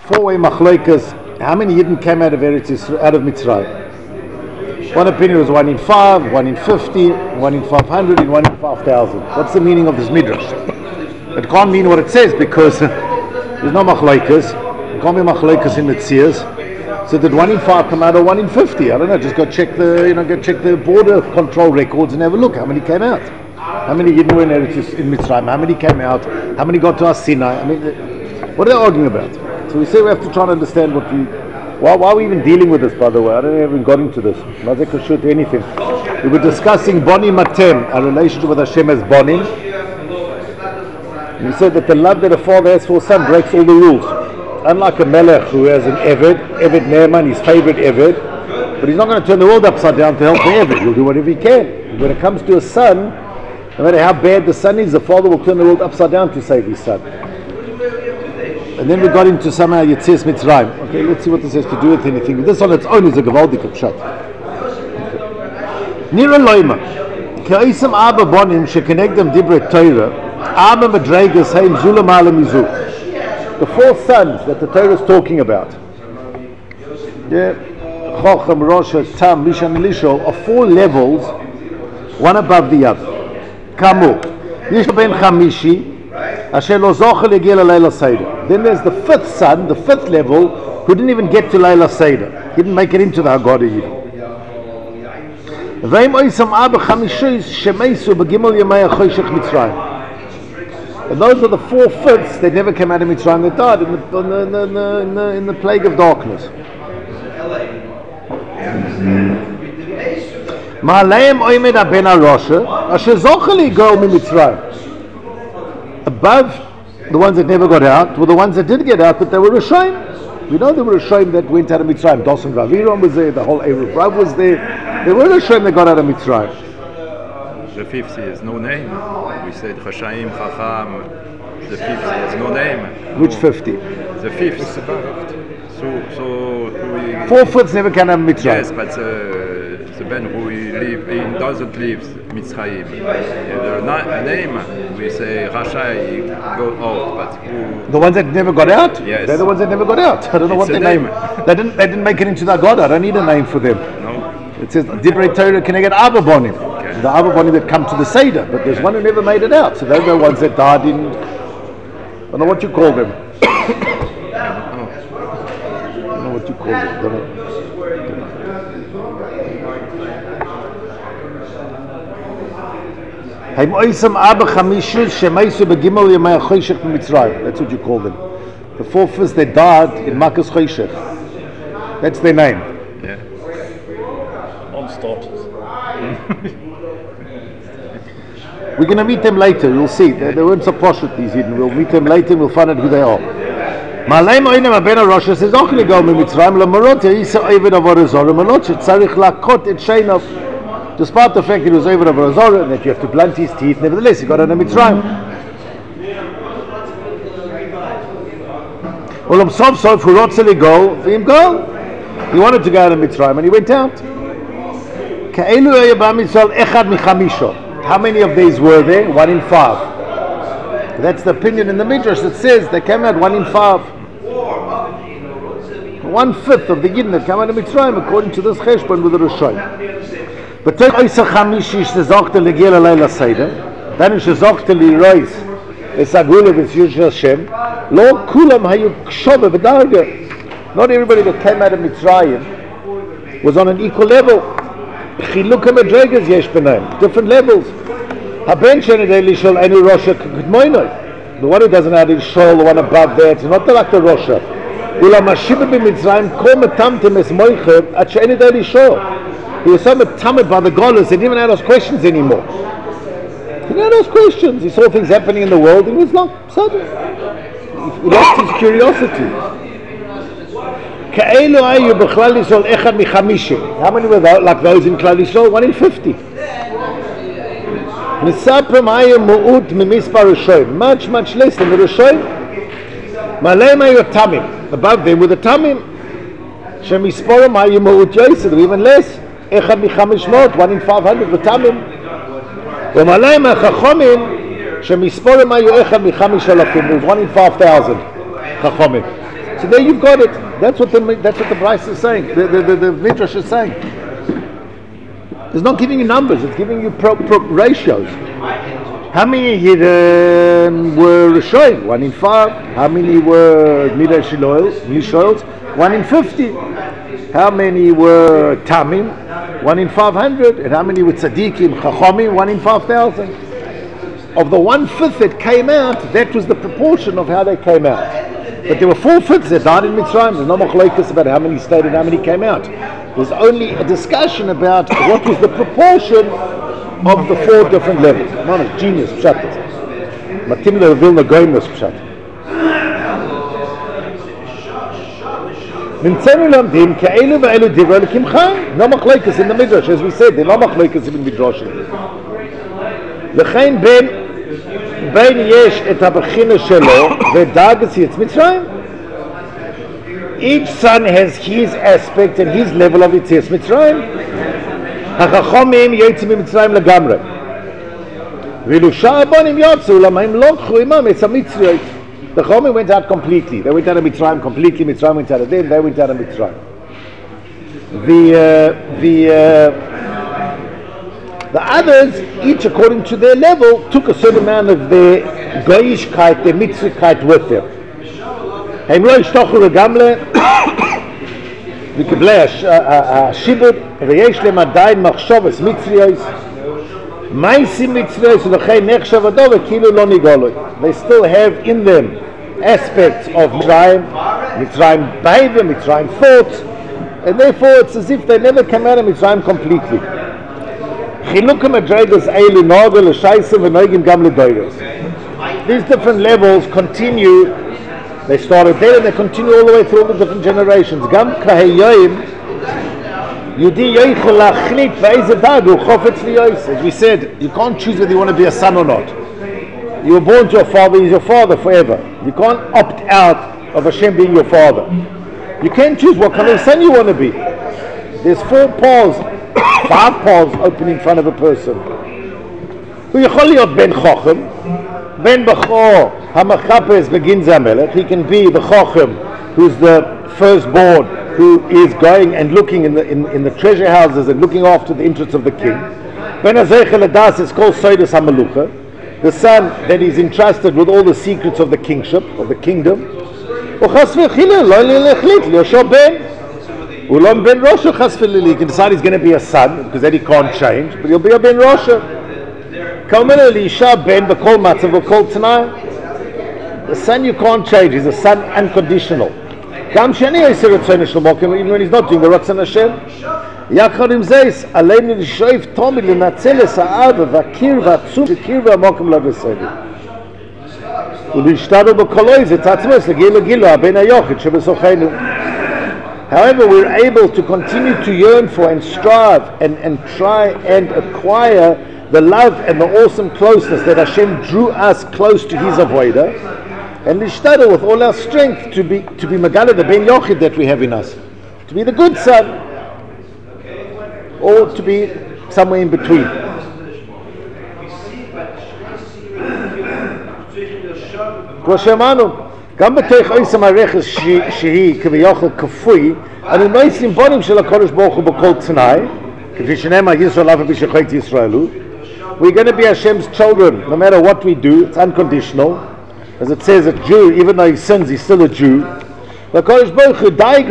four-way machloikas. How many Yidden came out of Mitzrayim? One opinion was 1 in 5, 1 in 50, 1 in 500, and 1 in 5,000. What's the meaning of this midrash? It can't mean what it says because there's no machloikas. There can't be machloikas in Metzias. So did 1 in 5 come out or 1 in 50? I don't know. Just go check the border control records and have a look. How many came out? How many Yidden were in Mitzrayim? How many came out? How many got to Sinai? I mean, what are they arguing about? So we say we have to try and understand why are we even dealing with this, by the way? I don't know if we got into this. Not that should do anything. We were discussing Boni Matem, our relationship with Hashem as Bonim. We said that the love that a father has for a son breaks all the rules. Unlike a melech who has an Eved Naaman, his favorite Eved, but he's not going to turn the world upside down to help the Eved. He'll do whatever he can. When it comes to a son, no matter how bad the son is, the father will turn the world upside down to save his son. And then we got into somehow Yetzias Mitzrayim. Okay, let's see what this has to do with anything. This on its own is a gewaldige pshat. Nira loima. Ka'isam Abba Bonim shekenegdem dibre Torah. Abba Madregas heim zulam ala mizu. The four sons that the Torah is talking about. Chochem, Rosha, Tam, Mishan, and Lisho are four levels, one above the other. Kamu. Yish ben Chamishi. Then there's the fifth son, the fifth level, who didn't even get to Layla Seder. He didn't make it into the Haggadah even. And those are the four fifths that never came out of Mitzrayim. They died in the plague of darkness. Above the ones that never got out were the ones that did get out, but they were ashamed. We know they were ashamed that went out of Mitzrayim. Dosan Raviram was there, the whole Erev Rav was there. They were ashamed they got out of Mitzrayim. The 50 has no name. We said Chashaim, Chacham. The 50 has no name. Which 50? The 5th. So four fifths never came out of Mitzrayim. Yes, but the Ben who doesn't leave Mitzrayim. The name we say Rashai go out, but who? The ones that never got out? Yes. They're the ones that never got out. I don't know what their name. They didn't make it into the Haggadah. I don't need a name for them. No. It says Divrei Torah Keneged Abba Bonim. Okay. The Abba Bonim that come to the Seder, but there's one who never made it out. So those are the ones that died in. I don't know what you call them. I don't know what you call them. Don't know. That's what you call them. The four fifths that died in Makas Choshech. That's their name. Yeah. Non-starters. We're going to meet them later. You'll see. They weren't so posh with these Yidden. We'll meet them later and we'll find out who they are. Malay Moinem Aben Rosh says, "Ochli go mitzrayim lamarot yisa eved avorazor malot shetzarich lakot et sheinav." Despite the fact that he was eved avorazor and that you have to blunt his teeth, nevertheless he got out of Mitzrayim. Olam sof sof who rotzeli go, him go. He wanted to go out of Mitzrayim and he went out. Ka'elu yabam Yisrael echad michamisho. How many of these were there? 1 in 5. That's the opinion in the Midrash that says they came out 1 in 5. 1/5 of the Yidden that came out of Mitzrayim according to this Cheshbon with the Rishon. But then Oisa Chamishi shezochte legiel alayla seder. Then shezochte lirois esagule v'tziyush Hashem. Lo kulam hayu kshove v'darga. Not everybody that came out of Mitzrayim was on an equal level. Chiluka madregas yesh b'naim. Different levels. Haben shenedei lishol any Rosha k'k'dmoinoi. The one who doesn't have his shol, the one above there, it's not like the Rosha. Ula mashiba b'Mitzrayim kol metamtem es moichev at shenedei lishol. He was so metamed by the Golas, he didn't even ask questions anymore. He didn't ask questions. He saw things happening in the world, and he was like, sudden. He lost his curiosity. How many were like those in Klal Yisrael? 1 in 50. Much less than the Rishonim. Above them were the Tamim. Even less. 1 in 500 were Tamim. There was 1 in 5,000 Chachomim. So So there you've got it. That's what the Bryce is saying. The Midrash is saying. It's not giving you numbers. It's giving you ratios. How many were Rishoyim? 1 in 5. How many were Midei Shoyls? 1 in 50. How many were Tamim? 1 in 500. And how many were Tzadikim, Chachomim? 1 in 5,000. Of the 1/5 that came out, that was the proportion of how they came out. But there were 4/5 that died in Mitzrayim. There's no machlokes about how many stayed and how many came out. There's only a discussion about what was the proportion of the 4 different levels. Man, it's genius, pshat. Matim le Vilna Goyim pshat. Nimtzenu lamdim ke'elu ve'elu divrei Elokim chai. No machlokes in the Midrash, as we said. There are no machlokes in the Midrashim. לכן בין יש את הבחינה שלו ודאגס יצא מצרים. Each son has his aspect and his level of יציאת מצרים. החכמים יוצאים ממצרים לגמרי. ואילו שאר הבנים יוצאו, למה הם לא לקחו עמם את המצריות. The Chomim went out completely. They went out of Mitzrayim completely. Mitzrayim went out of them. They went out of Mitzrayim. The others, each according to their level, took a certain amount of their goyishkeit, their mitzvahkeit with them. הם לא השתוכו לגמרי, מקבלי השיבוד, ויש להם עדיין מחשובס מצוויות, מייסים מצוויות, ולכן נחשב הדור, וכאילו לא נגאלו. They still have in them aspects of Mitzrayim by them, Mitzrayim thoughts, and therefore it's as if they never come out of Mitzrayim completely. חילוק המדרגות האלה נוגע לשייסים ונוגעים גם לדורות. These different levels continue. They started there and they continue all the way through all the different generations. גם כהיום יהודי יכול להחליט באיזה דג הוא חופץ ליוס. As we said, you can't choose whether you want to be a son or not. You were born to your father, he's your father forever. You can't opt out of Hashem being your father. You can't choose what kind of son you want to be. There's 4 paths, 5 paths open in front of a person. הוא יכול להיות בן חוכם, בן בכור המחפש בגנזי המלך. He can be the chochem, who's the firstborn, who is going and looking in the treasure houses and looking after the interests of the king. Ben hazeichel adas is called Soidus HaMelucha, the son that is entrusted with all the secrets of the kingship, of the kingdom. Uchas v'chila lo lechlit liosho ben. Ulam ben Rosha chas v'lili. He can decide he's going to be a son, because then he can't change, but he'll be a ben Rosha. Kalmen Elisha ben b'kol matzav b'kol t'nai. The son you can't change, he's a son unconditional. Gam sheni yisir etzoni shlomokim, even when he's not doing the Ratzon Hashem. Yachad im zeis, aleinu l'shoiv tomid l'natzel es ha'ava v'akir v'atzum v'kir v'amokim l'adesedi. U'lishtadu b'koloi v'tatzmos l'gil l'gilu ha'ben ha'yochid shebesochenu. However, we're able to continue to yearn for and strive and try and acquire the love and the awesome closeness that Hashem drew us close to His avodah, and nishtadel with all our strength to be Megala, the Ben Yochid that we have in us, to be the good son, or to be somewhere in between. כמו שאמרנו, גם בתוך עושה מערכת שהיא כביכול כפוי, אנו נויסים בונים של הקודש ברוך הוא בכל תנאי, כפי שנאמר ישראל אף על פי שחטא ישראל הוא. We're going to be Hashem's children, no matter what we do. It's unconditional. As it says, a Jew, even though he sins, he's still a Jew. You can't get out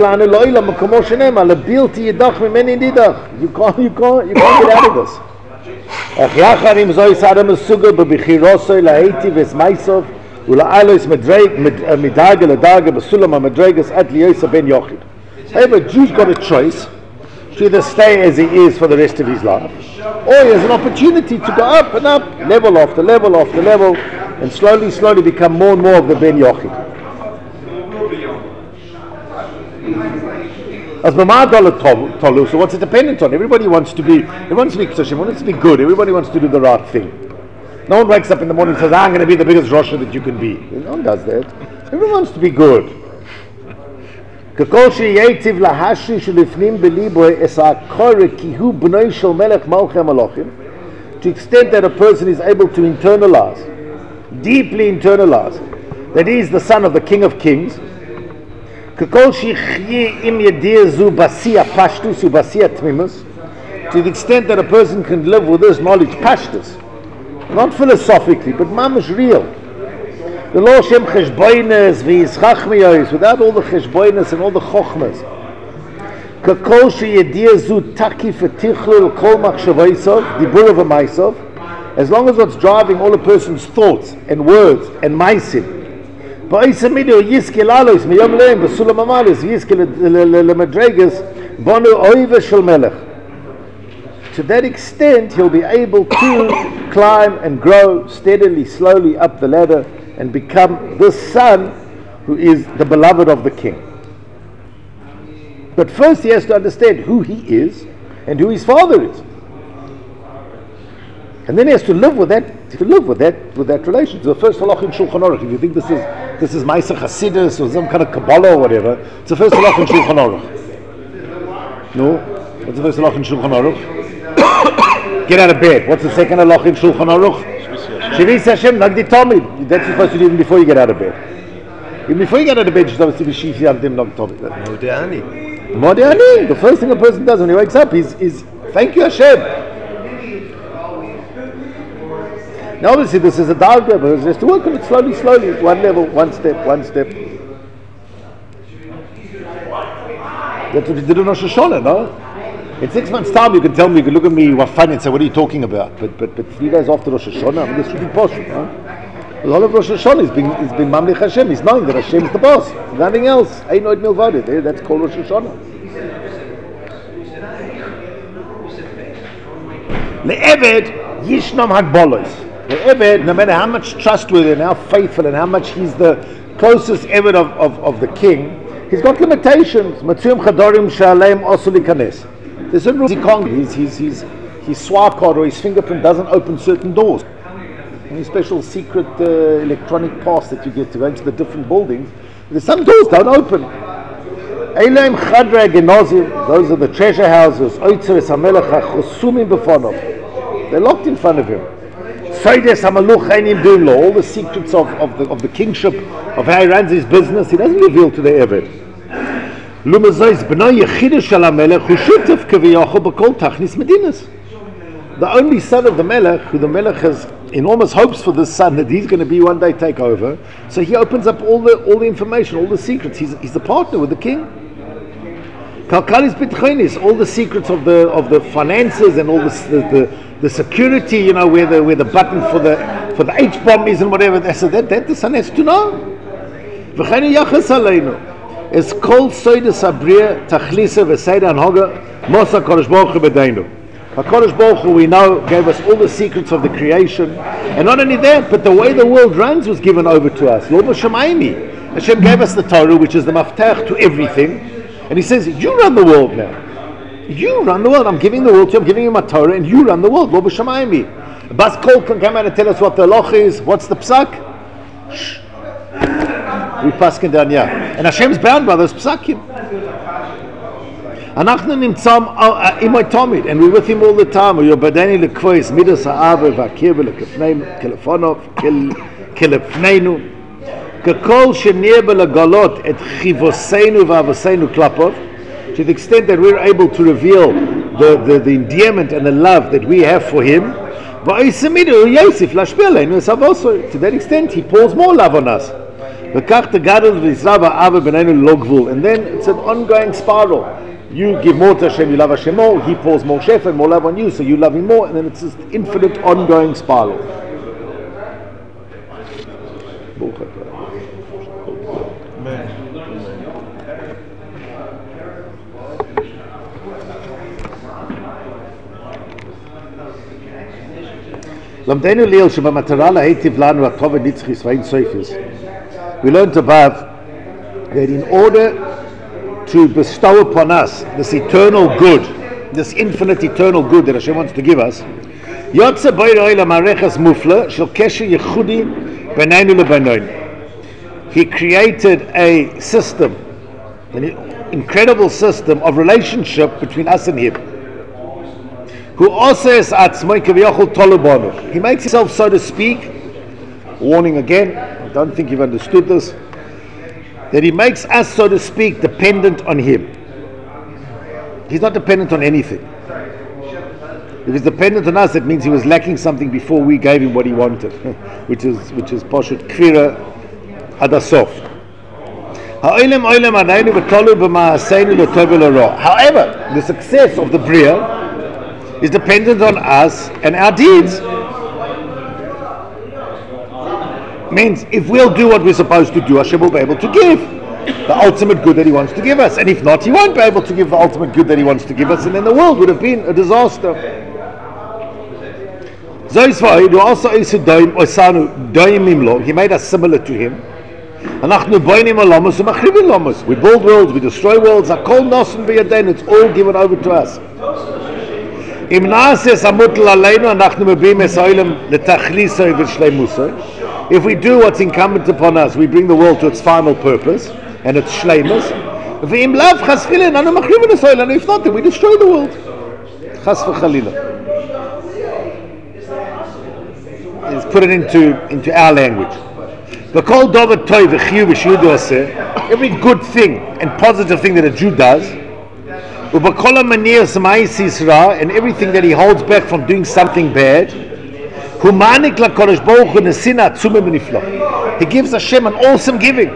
of this. However, a Jew's got a choice to either stay as he is for the rest of his life, or he has an opportunity to go up and up, level after level after level, and slowly become more and more of the Ben Yochid. As Tolu, so what's it dependent on? Everybody wants to be K'tashim, wants to be good, everybody wants to do the right thing. No one wakes up in the morning and says, I'm going to be the biggest Rosh that you can be. No one does that. Everyone wants to be good. ככל שייטיב להשרי שלפנים בליבו את הקורא כי הוא בנוי של מלך מלכי המלוכים, to the extent that a person is able to internalize, deeply internalize, that he is the son of the King of Kings, Kekol shichye im yedeh zu basia pashtus u basia tmimus, to the extent that a person can live with this knowledge, pashtus, not philosophically, but mamish real. The Lo Shem cheshboines v'yischachmiyos, without all the cheshboines and all the chochmas. Kekol sheyedeh zu takif etichlul kol machshavaisov, dibur v'maisov, as long as what's driving all a person's thoughts and words and maisim. To that extent, he'll be able to climb and grow steadily, slowly up the ladder and become this son who is the beloved of the king. But first he has to understand who he is and who his father is. And then he has to live with that, relation. So the first halach in Shulchan Aruch, if you think this is Ma'aseh Hasidus or some kind of Kabbalah or whatever, it's the first halach in Shulchan Aruch. No? What's the first halach in Shulchan Aruch? Get out of bed. What's the second halach in Shulchan Aruch? Shvis Hashem Nagdi Tamid. That's supposed to do even before you get out of bed. Even before you get out of bed, you're supposed to be Shvis Hashem Nagdi Tamid. Modeh. The first thing a person does when he wakes up is thank you Hashem. Now obviously this is a diagram, but it's just to work on it slowly, one level, one step. That's what you did in Rosh Hashanah, no? In 6 months' time you can tell me, you can look at me, you are funny and say, what are you talking about? But 3 days after Rosh Hashanah, I mean, this should be possible, no? A lot of Rosh Hashanah is being Mamlich Hashem, he's knowing that Hashem is the boss, nothing else. Ein Oid Milvado, that's called Rosh Hashanah. Le'eved Yishnam Hagbolos. The Eved, no matter how much trustworthy and how faithful and how much he's the closest Eved of the king, he's got limitations. Matzuyim chadorim shaleim osuli kanes. There's certain rules he can't. His swap card or his fingerprint doesn't open certain doors. Any special secret electronic pass that you get to go into the different buildings, there's some doors don't open. Eileim chadra genozim, those are the treasure houses. Oitzeres hamelech hachosumim befonov. They're locked in front of him. All the secrets of the kingship, of how he runs his business, he doesn't reveal to the Eved. The only son of the Melech, who the Melech has enormous hopes for this son that he's going to be one day take over, so he opens up all the information, all the secrets. He's the partner with the king. Kalkalis bitchainis, all the secrets of the finances and all the security, you know, where the button for the H-bomb is and whatever. So that the son has to know. V'chani yachas aleinu es kol soides abriya tachlisa v'seida anhoga mosa Kodesh Baruch Hu b'deinu. HaKadosh Baruch Hu, we know, gave us all the secrets of the creation, and not only that, but the way the world runs was given over to us. Lo b'shamayim. Hashem gave us the Torah, which is the maftach to everything, and He says, "You run the world now. You run the world. I'm giving the world to you. I'm giving you my Torah, and you run the world. Lo b'shamayim." Bas Kol can come out and tell us what the loch is. What's the psak? Shh. We paskin down here, and Hashem's bound by those psakim. Anachnu nimtzam imay tamid, and we're with Him all the time. You're badani lekvois midas ha'ave v'akir v'lekefneinu kelefonov kelefneinu kekol shenir b'legalot et chivoseinu v'avoseinu klapov. To the extent that we're able to reveal the endearment and the love that we have for Him, to that extent He pours more love on us. And then it's an ongoing spiral. You give more to Hashem, you love Hashem more, He pours more shefa and more love on you, so you love Him more, and then it's this infinite ongoing spiral. We learned above that in order to bestow upon us this eternal good, this infinite eternal good that Hashem wants to give us, He created a system, an incredible system of relationship between us and Him. He makes himself, so to speak, warning again, I don't think you've understood this, that he makes us, so to speak, dependent on him. He's not dependent on anything. If he's dependent on us, that means he was lacking something before we gave him what he wanted, which is Poshet Kvira Adasof. However, the success of the Bria is dependent on us and our deeds. Means if we'll do what we're supposed to do, Hashem will be able to give the ultimate good that he wants to give us. And if not, he won't be able to give the ultimate good that he wants to give us, and then the world would have been a disaster. He made us similar to him. We build worlds, we destroy worlds. It's all given over to us. If we do what's incumbent upon us, we bring the world to its final purpose and its shleimus. If not, then we destroy the world. Chas v'chalila. Let's put it into our language. Every good thing and positive thing that a Jew does, and everything that he holds back from doing something bad, he gives Hashem an awesome giving.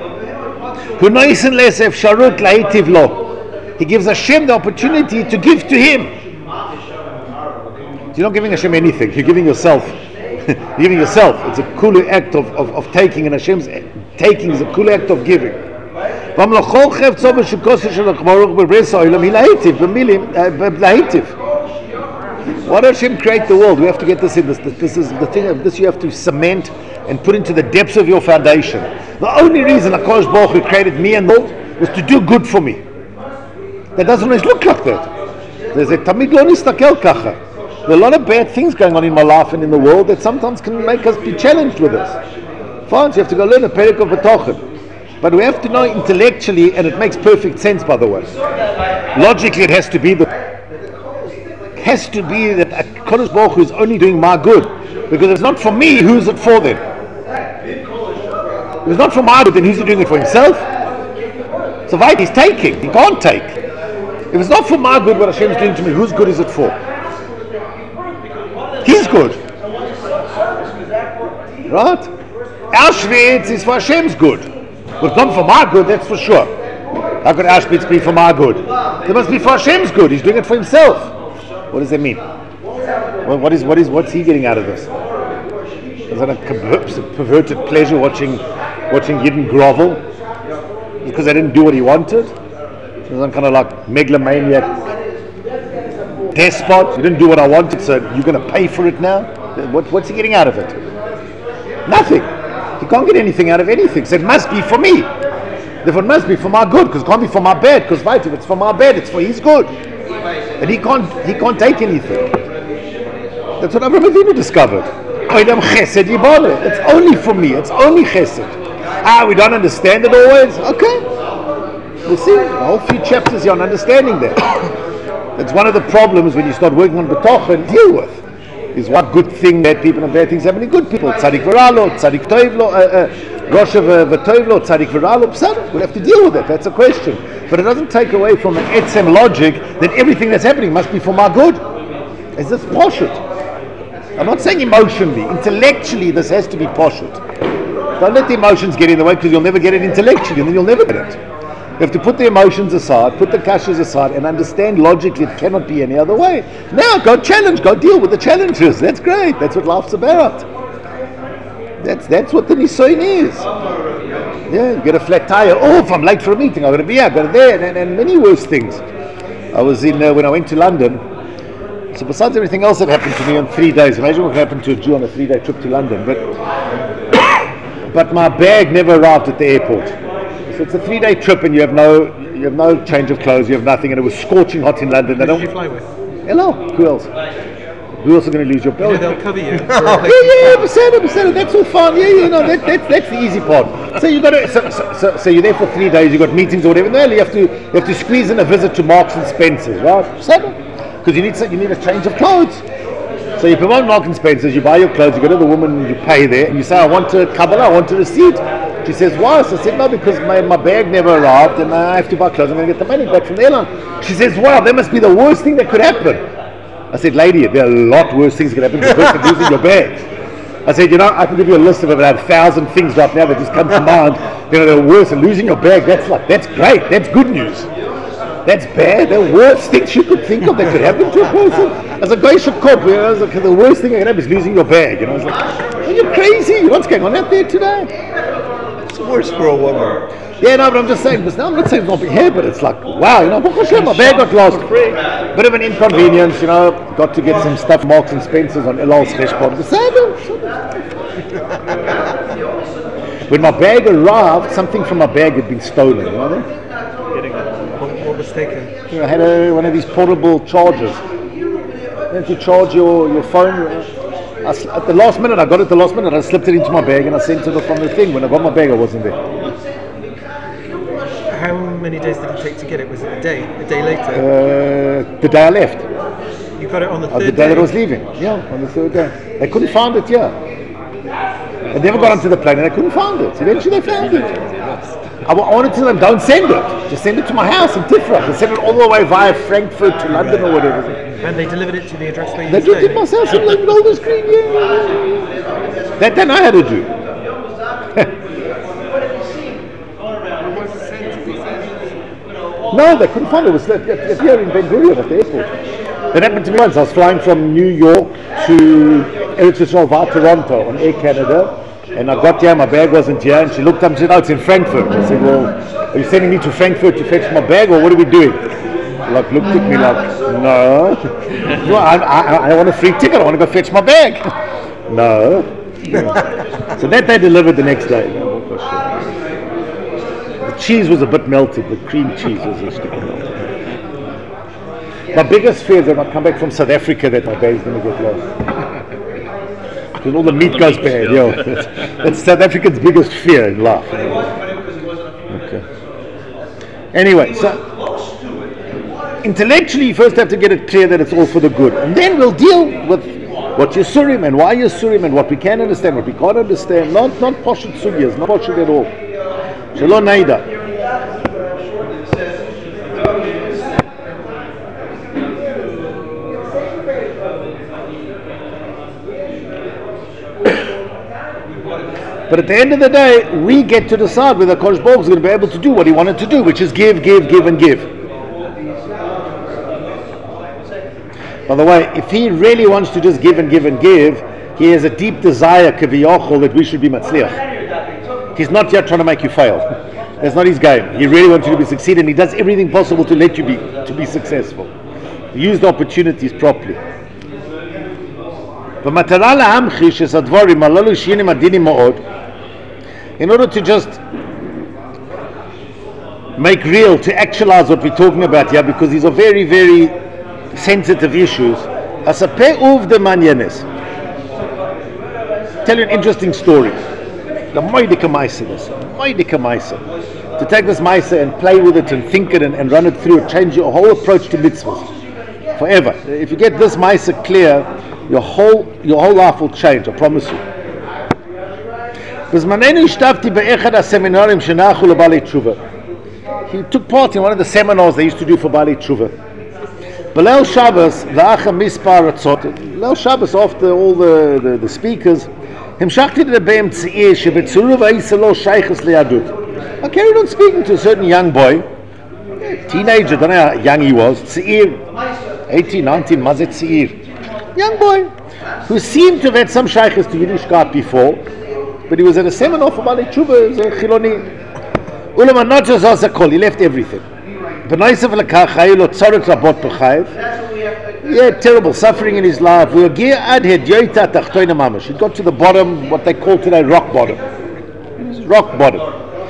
He gives Hashem the opportunity to give to him. You're not giving Hashem anything, you're giving yourself. You're giving yourself. It's a cool act of taking, and Hashem's taking is a cool act of giving. Why does Hashem create the world? We have to get this in. This is the thing of this you have to cement and put into the depths of your foundation. The only reason HaKadosh Baruch Hu created me and the world was to do good for me. That doesn't always look like that. There's a tamid lo nistakel kacha. There are a lot of bad things going on in my life and in the world that sometimes can make us be challenged with this. Fine, so you have to go learn a Perek of B'tochen. But we have to know intellectually, and it makes perfect sense, by the way. Logically, it has to be that HaKadosh Baruch Hu is only doing my good. Because if it's not for me, who's it for then? If it's not for my good, then who's he doing it for himself? So right, he's taking. He can't take. If it's not for my good, what Hashem is doing to me, whose good is it for? He's good. Right? Auschwitz is for Hashem's good. But it's not for my good, that's for sure. How could Auschwitz be for my good? It must be for Hashem's good. He's doing it for himself. What does that mean? What's he getting out of this? Is that a perverted pleasure watching Yidden grovel because they didn't do what he wanted? Is that kind of like megalomaniac despot? You didn't do what I wanted, so you're going to pay for it now? What's he getting out of it? Nothing. He can't get anything out of anything. So it must be for me. Therefore it must be for my good, because it can't be for my bad, because if it's for my bad, it's for his good. And he can't take anything. That's what Avraham Avinu discovered. It's only for me. It's only chesed. We don't understand it always. Okay. We'll see. A whole few chapters here on understanding that. That's one of the problems when you start working on B'tochen and deal with. Is what good thing bad people and bad things happen in good people. Tzadik v'ralo, tzadik toivlo, Rosha v'toivlo, tzadik v'ralo. We'll have to deal with it. That's a question. But it doesn't take away from an etzem logic that everything that's happening must be for my good. Is this poshut? I'm not saying emotionally. Intellectually, this has to be poshut. Don't let the emotions get in the way, because you'll never get it intellectually, and then you'll never get it. You have to put the emotions aside, put the kashas aside, and understand logically it cannot be any other way. Now go challenge, go deal with the challenges. That's great. That's what life's about. That's what the Nisoin is. Yeah, you get a flat tire. Oh, if I'm late for a meeting, I've got to be here, I've got to there, and many worse things. I was in when I went to London. So besides everything else that happened to me on 3 days, imagine what happened to a Jew on a 3-day trip to London. But my bag never arrived at the airport. So it's a 3-day trip, and you have no change of clothes, you have nothing, and it was scorching hot in London. Who did you fly with? Hello, who else? Who else are going to lose your belt? They'll cover you. Yeah, that's all fine. That's the easy part. So you got to, so you're there for 3 days. You got meetings or whatever. No, you have to squeeze in a visit to Marks and Spencer's, right? Because you need a change of clothes. So you promote Marks and Spencer's. You buy your clothes. You go to the woman. You pay there, and you say, I want a Kabbalah. I want a receipt. She says, why? So I said, no, because my bag never arrived and I have to buy clothes. I'm going to get the money back from the airline. She says, wow, that must be the worst thing that could happen. I said, lady, there are a lot worse things that could happen to a person losing your bag. I said, I can give you a list of about 1,000 things right now that just come to mind. They're worse. And losing your bag, that's great. That's good news. That's bad. The worst things you could think of that could happen to a person. As a guy should cope, I was like, the worst thing that can happen is losing your bag. I was like, are you crazy? What's going on out there today? It's worse for a woman. Yeah, no, but I'm just saying, I'm not saying it's not big hair, but it's like, wow, my bag got lost. Bit of an inconvenience, got to get some stuff, Marks and Spencer's on Elal's Cheshbon. When my bag arrived, something from my bag had been stolen, What was taken? I had one of these portable chargers. To charge your phone. At the last minute, I got it the last minute, I slipped it into my bag and I sent it from the thing. When I got my bag, I wasn't there. How many days did it take to get it? Was it a day? A day later? The day I left. You got it on the third day? The day that I was leaving. Yeah, on the third day. They couldn't find it, I never got onto the plane and I couldn't find it. Eventually they found it. I wanted to tell them, don't send it. Just send it to my house in Tifra. They sent it all the way via Frankfurt to London or whatever. And they delivered it to the address where you They did it myself, in Golders Green, That they know how to do. No, they couldn't find it. It was here in Ben Gurion at the airport. That happened to me once. I was flying from New York to Eretz Yisrael via Toronto on Air Canada. And I got here, my bag wasn't here, and she looked up and said, oh, it's in Frankfurt. I said, well, are you sending me to Frankfurt to fetch my bag, or what are we doing? Looked at me like, no. I want a free ticket, I want to go fetch my bag. No. So that they delivered the next day. The cheese was a bit melted, the cream cheese was a stick melted. My biggest fear is that when I come back from South Africa that my bag's going to get lost. Because all the meat goes bad, That's South Africa's biggest fear in life. Okay. Anyway, so intellectually you first have to get it clear that it's all for the good. And then we'll deal with what Yisurim and why Yisurim and what we can understand, what we can't understand. Not Poshut Sugyas, not Poshut at all. Shalom Naida. But at the end of the day, we get to decide whether Kodesh Baruch is going to be able to do what he wanted to do, which is give, and give. By the way, if he really wants to just give and give, he has a deep desire, kaviyachol, that we should be matzliach. He's not yet trying to make you fail. That's not his game. He really wants you to succeed, and he does everything possible to let you be successful. Use the opportunities properly. במטרה להמחיש את הדברים הללו שיינים עדינים מאוד, in order to just make real, to actualize what we're talking about here, because these are very, very sensitive issues. אספר עובדה מעניינת. Tell you an interesting story. The moidika maisa, to take this maisa and play with it and think it and run it through, change your whole approach to mitzvahs forever. If you get this maisa clear, your whole life will change, I promise you. He took part in one of the seminars they used to do for Baalei Tshuva. B'leil Shabbos, Leil Shabbos, after all the speakers, I carried on speaking to a certain young boy, teenager, don't know how young he was, Tzeir, 18, 19, Mazet Tzeir. Young boy who seemed to have had some shaykhs to Yiddishkeit before, but he was at a seminar for Baalei Tshuva, he was a Chiloni. He left everything. He had terrible suffering in his life. He got to the bottom, what they call today rock bottom. It was rock bottom.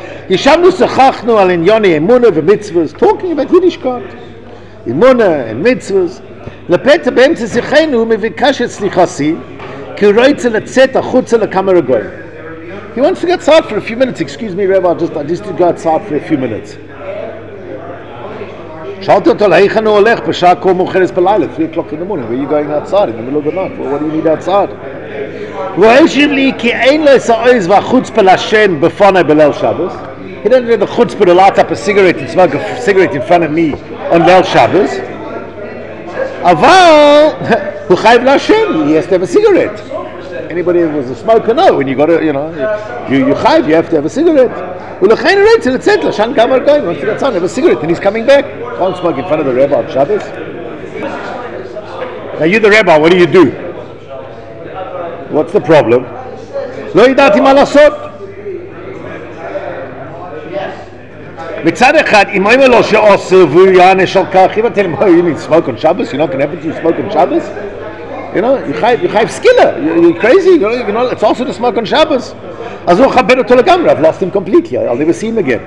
Talking about Yiddishkeit, Emunah and mitzvahs. לפתע באמצע שיחנו הוא מבקש את סליחתי כי הוא רוצה לצאת החוצה לכמה רגעים. He wants to go outside for a few minutes. Excuse me, Rabbi, I just to go outside for a few minutes. שאלתי אותו, להיכן הוא הולך בשעה כה מאוחרת בלילה, 3 o'clock in the morning? Where are you going outside in the middle of the night? Well, what do you need outside? Usually, ki ein lo sa'oz v'chutzpah l'Hashem b'fonei b'leil Shabbos. He doesn't have the chutzpah to light up a cigarette and smoke a cigarette in front of me on Leil Shabbos. Aval, hu chayv l'Hashem, he has to have a cigarette. Anybody who was a smoker know when you got to, you chayv, you have to have a cigarette. Ulechein reitzin etc. Shan gamar going, once he gets on, have a cigarette and he's coming back. Can't smoke in front of the Rebbe on Shabbos. Now you the Rebbe, what do you do? What's the problem? Lo yidati ma lasot. מצד אחד, אם אומרים לו שעושה והוא יענש על כך, if I tell him, oh, you mean smoke on Shabbos? You're not going to have to smoke on Shabbos? You know, you have skiller. You're crazy. You know, it's also to smoke on Shabbos. אז הוא מכבד אותו לגמרי. I've lost him completely. I'll never see him again.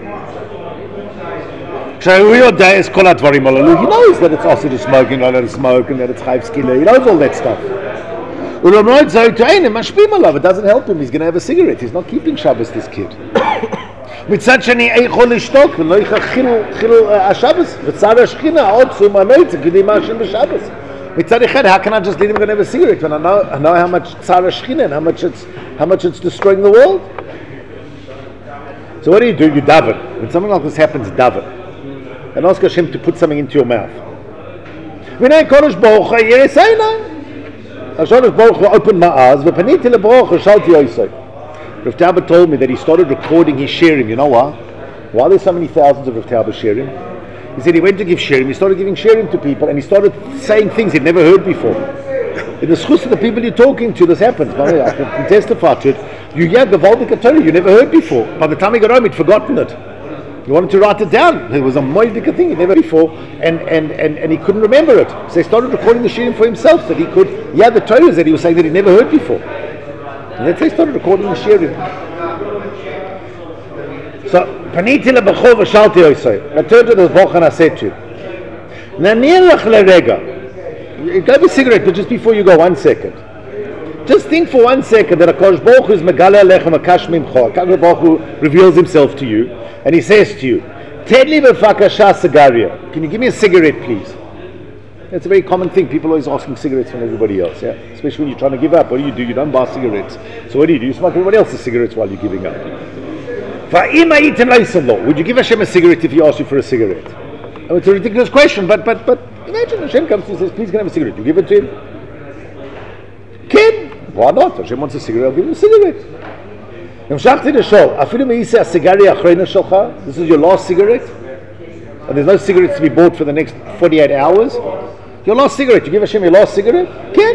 כשהוא יודע את כל הדברים הללו, he knows that it's also to smoke, you know, that it's smoke, and that it's חייב skiller. He knows all that stuff. ולמרות זאת, הם משפיעים עליו. It doesn't help him. He's going to have a cigarette. He's not keeping Shabbos, this kid. מצד שני, יכול לשתוק ולא יחכיל השבס, וצער השכינה, עוד צום הנויצה, כדי מעשן בשבס. מצד אחד, how can I just let him go and have a cigarette when I know how much tzar hashchina and how much it's destroying the world? So what do? You daven. When something like this happens, daven. And ask Hashem to put something into your mouth. V'nei Kodesh Baruch Hu Yereseina. Kodesh Baruch Hu opened my eyes, v'paniti leBaruch Hu shalti Yosef. Rav Tauber told me that he started recording his shirim. You know why? Why there's so many thousands of Rav Tauber shirim? He said he went to give shirim, he started giving shirim to people, and he started saying things he'd never heard before. In the schus of the people you're talking to, this happens. I can testify to it. You hear Gavaldik Torah you never heard before. By the time he got home, he'd forgotten it. He wanted to write it down. It was a moidika thing he'd never heard before, and he couldn't remember it. So he started recording the shirim for himself, so that he could hear the Torahs that he was saying that he'd never heard before. And that's how he started recording the shirim. So, Paniti leBaruch Hu v'shalti Yosef. I turned to the Bach and I said to him, Nanirach leRega. Grab a cigarette, but just before you go, 1 second. Just think for 1 second that HaKadosh Baruch Hu is Megale Alechem Akash Mimcha. HaKadosh Baruch Hu reveals himself to you, and he says to you, Tedli b'fakasha sigaria. Can you give me a cigarette, please? It's a very common thing. People are always asking cigarettes from everybody else, yeah? Especially when you're trying to give up. What do? You don't buy cigarettes. So what do? You smoke everybody else's cigarettes while you're giving up. Would you give Hashem a cigarette if he asked you for a cigarette? Oh, it's a ridiculous question, but imagine Hashem comes to you and says, please can I have a cigarette? You give it to him? Kid, why not? Hashem wants a cigarette, I'll give him a cigarette. This is your last cigarette, and there's no cigarettes to be bought for the next 48 hours. Your last cigarette, you give Hashem your last cigarette? Kid.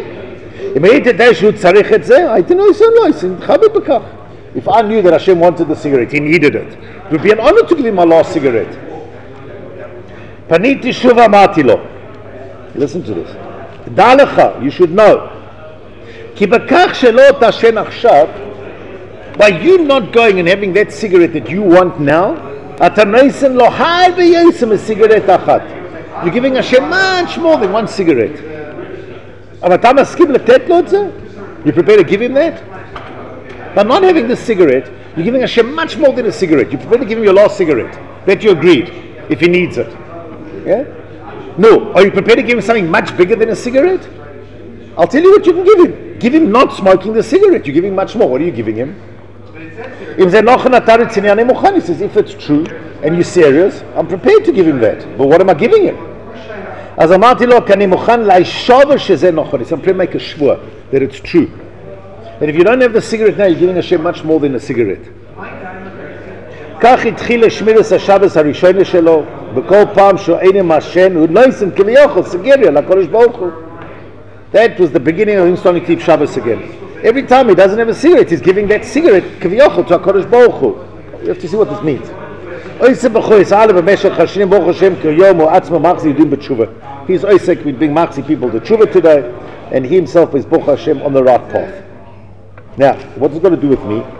If I knew that Hashem wanted the cigarette, he needed it, it would be an honor to give him my last cigarette. Paniti shuva matilo. Listen to this. Dalecha, you should know. Ki bakach shelo tashen achshav, by you not going and having that cigarette that you want now, atanoisen lo har b'yosem a cigarette achat. You're giving Hashem much more than 1 cigarette. Avatam askim letet lo et zeh? You prepare to give him that? By not having this cigarette, you're giving Hashem much more than a cigarette. You prepare to give him your last cigarette. That you agreed, if he needs it. Yeah? No. Are you prepared to give him something much bigger than a cigarette? I'll tell you what you can give him. Give him not smoking the cigarette. You're giving much more. What are you giving him? He says, if it's true and you're serious, I'm prepared to give him that. But what am I giving him? As I'm prepared to make a shvur that it's true. And if you don't have the cigarette now, you're giving Hashem much more than a cigarette. כך התחיל לשמירת השבת הראשון שלו, בכל פעם שהוא אינו מעשן, הוא לא יישם כביכול סיגריה לקדוש ברוך הוא. That was the beginning of him starting to keep Shabbos again. Every time he doesn't have a cigarette, he's giving that cigarette כביכול to HaKadosh Baruch Hu. You have to see what this means. He's Isaac with being Machzi people to tshuva today, and he himself is Baruch Hashem on the right path. Now, what's it got to do with me?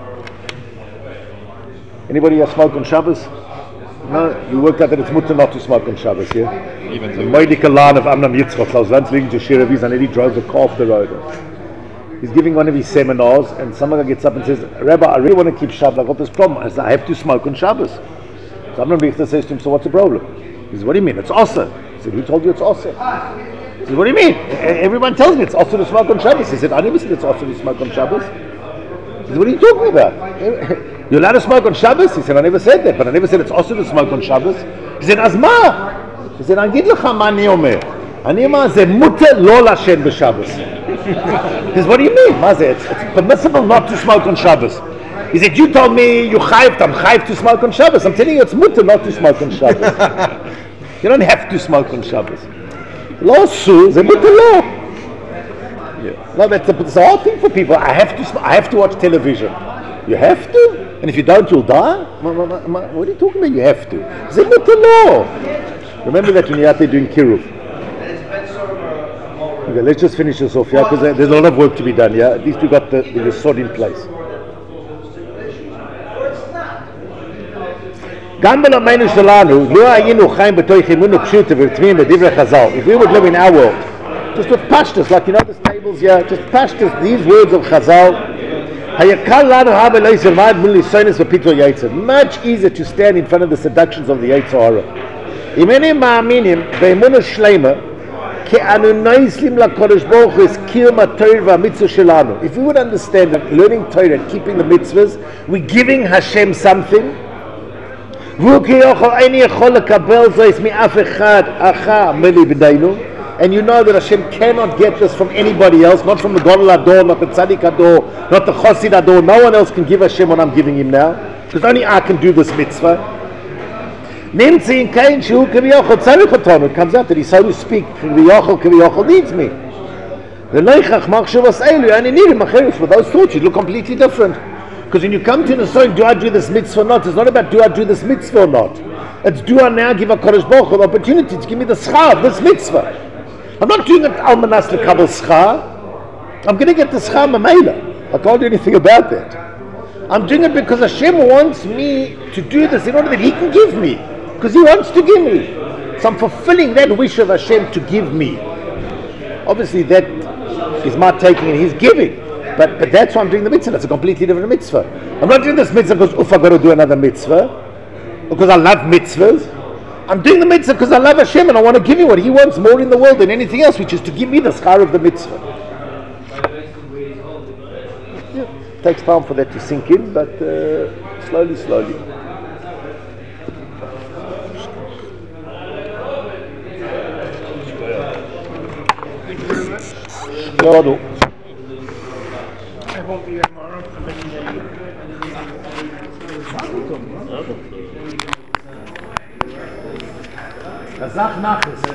Anybody here smoke on Shabbos? No? You worked out that it's mutter not to smoke on Shabbos, yeah? Even the Moedike line of Amnam Yitzchak, I was once listening to Shir Aviz, and he drove a car off the road. He's giving one of his seminars, and someone gets up and says, Rabbi, I really want to keep Shabbos, I've got this problem. I said, I have to smoke on Shabbos. So Amnam Yitzchak says to him, so what's the problem? He says, what do you mean? It's Asa. He said, who told you it's Asa? He said, what do you mean? Everyone tells me it's also to smoke on Shabbos. He said, I never said it's also to smoke on Shabbos. He said, what are you talking about? You're allowed to smoke on Shabbos? He said, I never said that, but I never said it's also to smoke on Shabbos. He said, אז מה? He said, אני אגיד לך מה אני אומר. אני אומר, זה מותר לא לעשן בשבס. He said, what do you mean? מה זה? It's permissible not to smoke on Shabbos. He said, you told me you chayved, I'm chayved to smoke on Shabbos. I'm telling you, it's mutter not to smoke on Shabbos. You don't have to smoke on Shabbos. Lo su, ze mutter lo. No, it's a hard thing for people. I have to watch television. You have to? And if you don't, you'll die? What are you talking about? You have to. Ze mutter lo. Remember that when you're out there doing kiruv. Okay, let's just finish this off, yeah, because there's a lot of work to be done, yeah. At least we got the yesod in place. If we would live in our world, just with pashtus, like you know the tables here, just pashtus, these words of Chazal, much easier to stand in front of the seductions of the Yetzer Hara. If we would understand that learning Torah and keeping the mitzvahs, we're giving Hashem something. And you know that Hashem cannot get this from anybody else, not from the Gadol Ador, not the Tzaddik Ador, not the Chosid Ador. No one else can give Hashem what I'm giving him now, because only I can do this mitzvah. It comes out that he, so to speak, Kiviyachol needs me. For those thoughts, you look completely different. Because when you come to the Nesoin, do I do this mitzvah or not? It's not about do I do this mitzvah or not. It's do I now give a Kodesh Baruch Hu the opportunity to give me the schar of this mitzvah. I'm not doing it almanas lekabel schar. I'm going to get the schar mamela. I can't do anything about that. I'm doing it because Hashem wants me to do this in order that He can give me. Because He wants to give me. So I'm fulfilling that wish of Hashem to give me. Obviously that is my taking and He's giving. But that's why I'm doing the mitzvah. That's a completely different mitzvah. I'm not doing this mitzvah because I've got to do another mitzvah. Because I love mitzvahs. I'm doing the mitzvah because I love Hashem and I want to give you what He wants more in the world than anything else, which is to give me the schar of the mitzvah. Yeah, it takes time for that to sink in, but slowly. I won't be here tomorrow. I'm